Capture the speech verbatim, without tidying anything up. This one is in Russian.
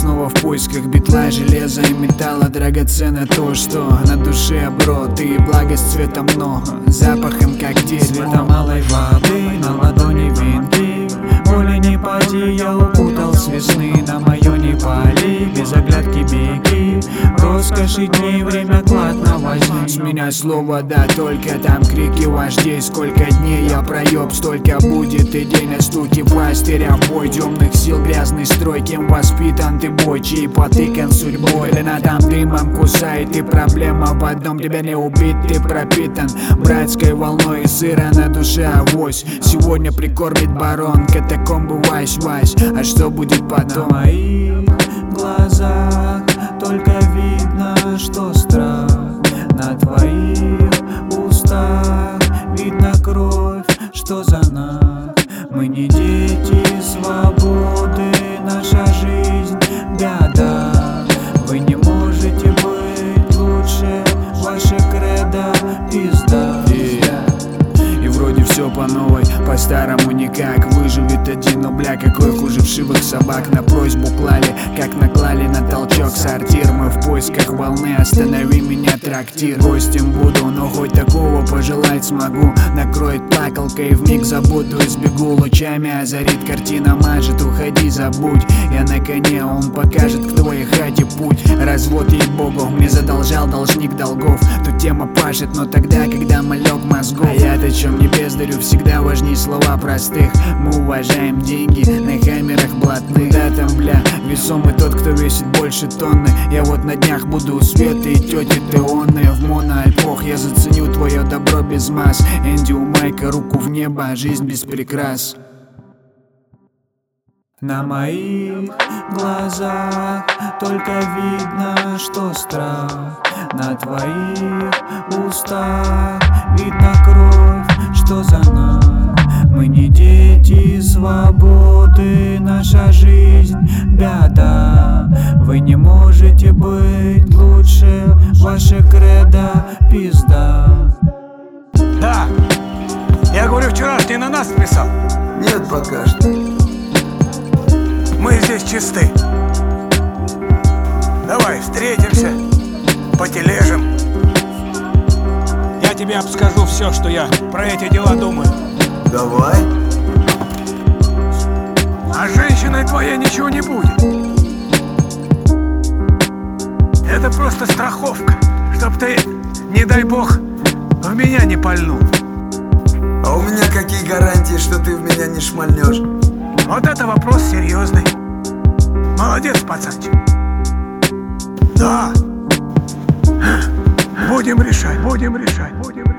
снова в поисках битла, железа и металла. Драгоценно то, что на душе, бро. Ты благость цвета много, запахом как дерьмо. Цвета малой воды, на ладони винты. Боли не поди, я укутал с весны. На мою не пали, без оглядки беги. Роскоши дней, время клад на возьми. С меня слово да, только там крики вождей. Сколько дней я проеб, столько будет и день. На стуки пластыря, бой темных сил, грязный строй. Кем воспитан ты, бой, чей потыкан судьбой. Лена там дымом кусает, и проблема в одном: тебя не убить, ты пропитан братской волной и сыра на душе авось. Сегодня прикормит барон, катакомбы вась-вась. А что будет потом? На моих глазах только видно, что страх. На твоих устах видно кровь, что за нас. Мы не дети свободы, наша жизнь беда. Вы не можете быть лучше, ваше кредо пизда. И вроде все по новой, по-старому никак. Выживет один, но бля, какой хуже вшивых собак. На просьбу клали, как наклали на толчок сортир. Мы в поисках волны, останови меня, трактир. Гостем буду, но хоть такого пожелать смогу. Накроет плакалкой, вмиг забуду и сбегу. Лучами озарит, картина мажет, уходи, забудь. Я на коне, он покажет к твоей хате путь. Развод, ей-богу, мне задолжал должник долгов. Тут тема пашет, но тогда, когда малек мозгов. А я-то чем не бездарю, всегда важнее слова простых. Мы уважаем деньги на камерах блатных. Да там, бля, весомый тот, кто весит больше тонны. Я вот на днях буду у Света и тети Теоны. В моноальпох я заценю твое добро без масс. Энди у Майка, руку в небо, жизнь без прикрас. На моих глазах только видно, что страх. На твоих устах видно кровь, что за нас. Мы не дети свободы, наша жизнь беда. Вы не можете быть лучше, ваше кредо пизда. Да, я говорю, вчерашний на нас списал? Нет, пока что. Мы здесь чисты. Давай встретимся, потележим. Я тебе обскажу все, что я про эти дела думаю. Давай. А с женщиной твоей ничего не будет. Это просто страховка, чтоб ты, не дай бог, в меня не пальнул. А у меня какие гарантии, что ты в меня не шмальнешь? Вот это вопрос серьезный. Молодец, пацанчик. Да. Будем решать, будем решать, будем решать.